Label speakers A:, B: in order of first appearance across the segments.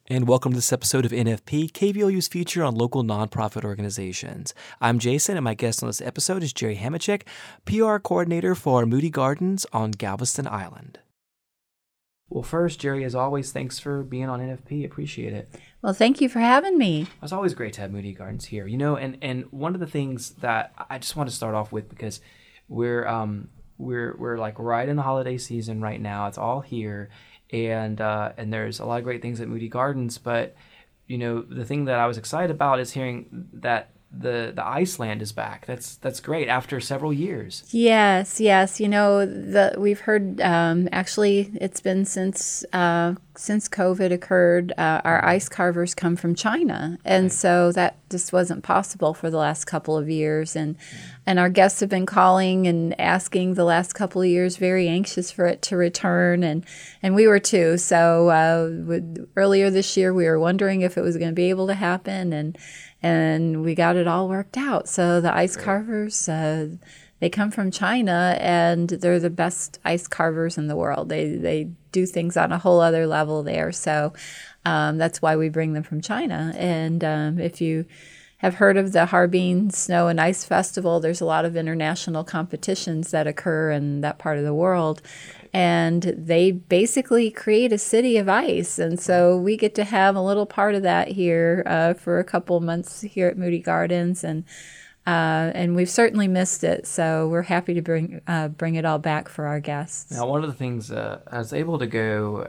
A: And welcome to this episode of NFP, KVOU's feature on local nonprofit organizations. I'm Jason, and my guest on this episode is Jerry Hamachek, PR coordinator for Moody Gardens on Galveston Island. Well, first, Jerry, as always, thanks for being on NFP. Appreciate it.
B: Well, thank you for having me.
A: It's always great to have Moody Gardens here. You know, and one of the things that I just want to start off with, because we're like right in the holiday season right now. It's all here. And there's a lot of great things at Moody Gardens, but you know, the thing that I was excited about is hearing that the Iceland is back. That's great after several years.
B: Yes. You know, we've heard. Actually, it's been since COVID occurred. Our ice carvers come from China, and so that just wasn't possible for the last couple of years. And our guests have been calling and asking the last couple of years, very anxious for it to return, and we were too. So earlier this year, we were wondering if it was going to be able to happen, and we got it all worked out. So the ice carvers, they come from China, and they're the best ice carvers in the world. They do things on a whole other level there. So that's why we bring them from China. And if you have heard of the Harbin Snow and Ice Festival, there's a lot of international competitions that occur in that part of the world. And they basically create a city of ice. And so we get to have a little part of that here for a couple months here at Moody Gardens. And we've certainly missed it. So we're happy to bring it all back for our guests.
A: Now, one of the things I was able to go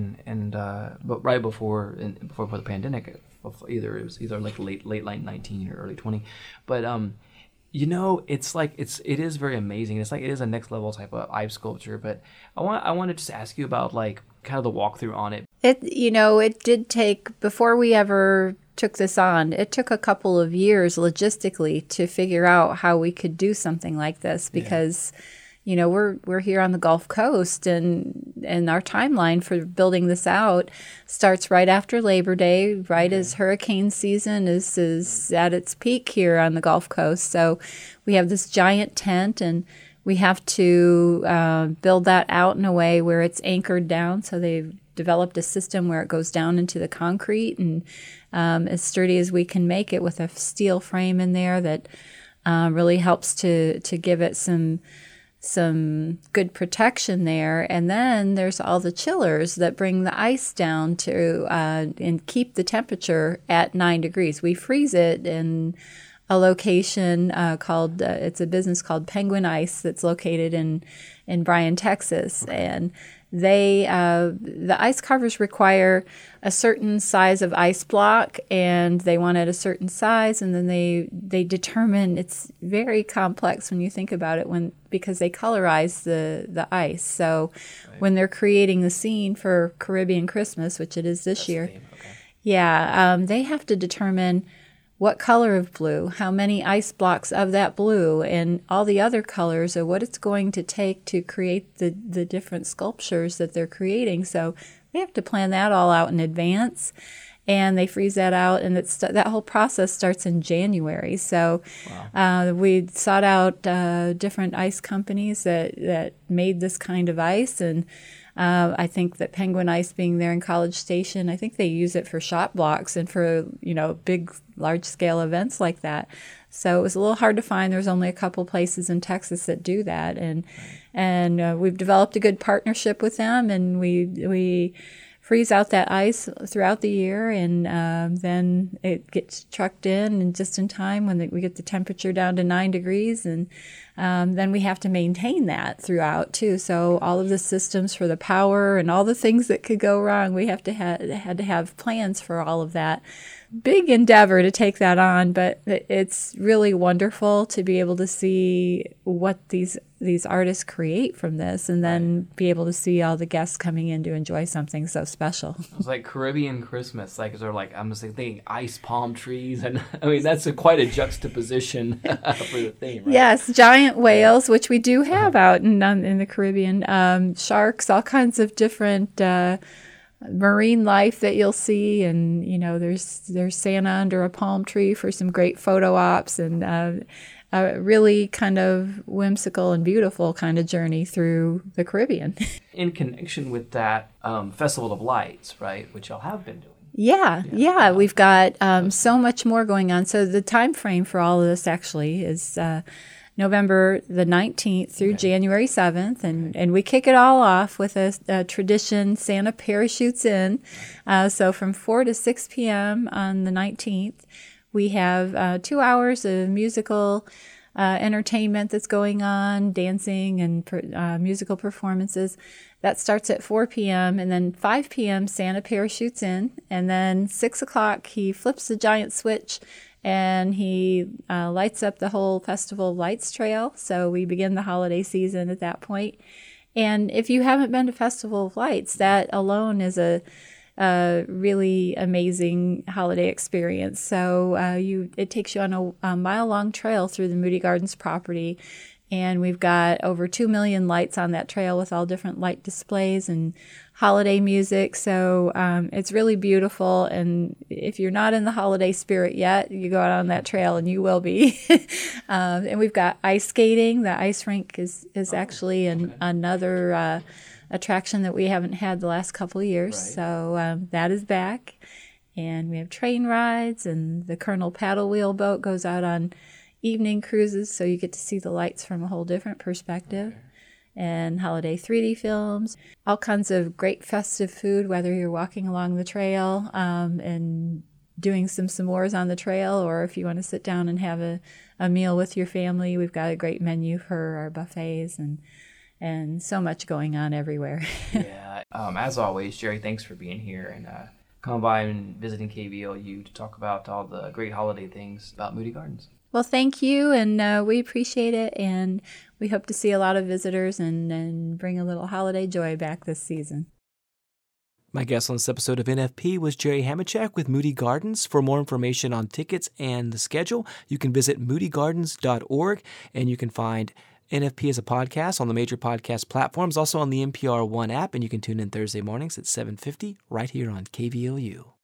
A: but right before the pandemic, it was either like late 19 or early 20, but you know, it is very amazing. It's like it is a next level type of ice sculpture. But I want to just ask you about like kind of the walkthrough on it.
B: It did take, before we ever took this on, it took a couple of years logistically to figure out how we could do something like this, because you know, we're here on the Gulf Coast, and our timeline for building this out starts right after Labor Day, right as hurricane season is at its peak here on the Gulf Coast. So we have this giant tent, and we have to build that out in a way where it's anchored down. So they've developed a system where it goes down into the concrete, and as sturdy as we can make it, with a steel frame in there that really helps to give it some good protection there. And then there's all the chillers that bring the ice down to and keep the temperature at 9 degrees. We freeze it in a location called, it's a business called Penguin Ice that's located in Bryan, Texas. And the ice carvers require a certain size of ice block, and they want it a certain size, and then they determine, it's very complex when you think about it, because they colorize the ice. So when they're creating the scene for Caribbean Christmas, which it is this year, they have to determine what color of blue, how many ice blocks of that blue, and all the other colors of what it's going to take to create the different sculptures that they're creating. So they have to plan that all out in advance, and they freeze that out, and that whole process starts in January. So we sought out different ice companies that made this kind of ice, and I think that Penguin Ice, being there in College Station, I think they use it for shot blocks and for, you know, big, large-scale events like that. So it was a little hard to find. There's only a couple places in Texas that do that, and we've developed a good partnership with them, and we freeze out that ice throughout the year, and then it gets trucked in, and just in time when we get the temperature down to 9 degrees, and then we have to maintain that throughout too. So all of the systems for the power and all the things that could go wrong, we had to have plans for all of that. Big endeavor to take that on, but it's really wonderful to be able to see what these artists create from this, and then be able to see all the guests coming in to enjoy something so special.
A: It's like Caribbean Christmas, like sort of like, I'm just thinking ice palm trees, and I mean that's quite a juxtaposition for the theme, right?
B: Yes, giant whales, which we do have out in the Caribbean, sharks, all kinds of different marine life that you'll see, and you know, there's Santa under a palm tree for some great photo ops, and a really kind of whimsical and beautiful kind of journey through the Caribbean.
A: In connection with that Festival of Lights, right, which y'all have been doing,
B: Yeah. We've got so much more going on. So the time frame for all of this actually is November the 19th through January 7th. And we kick it all off with a tradition, Santa parachutes in. So from 4 to 6 p.m. on the 19th, we have 2 hours of musical entertainment that's going on, dancing and musical performances. That starts at 4 p.m. and then 5 p.m. Santa parachutes in, and then 6 o'clock he flips the giant switch and he lights up the whole Festival of Lights trail. So we begin the holiday season at that point. And if you haven't been to Festival of Lights, that alone is a really amazing holiday experience. So it takes you on a mile-long trail through the Moody Gardens property, and we've got over 2 million lights on that trail with all different light displays and holiday music. So it's really beautiful, and if you're not in the holiday spirit yet, you go out on that trail and you will be. And we've got ice skating. The ice rink is actually another attraction that we haven't had the last couple of years. Right. So that is back. And we have train rides, and the Colonel paddle wheel boat goes out on evening cruises, so you get to see the lights from a whole different perspective. Okay. And holiday 3D films, all kinds of great festive food, whether you're walking along the trail and doing some s'mores on the trail, or if you want to sit down and have a meal with your family, we've got a great menu for our buffets and so much going on everywhere.
A: Yeah. As always, Jerry, thanks for being here and coming by and visiting KVLU to talk about all the great holiday things about Moody Gardens.
B: Well, thank you, and we appreciate it, and we hope to see a lot of visitors and bring a little holiday joy back this season.
C: My guest on this episode of NFP was Jerry Hamachek with Moody Gardens. For more information on tickets and the schedule, you can visit moodygardens.org, and you can find NFP as a podcast on the major podcast platforms, also on the NPR One app, and you can tune in Thursday mornings at 7:50 right here on KVLU.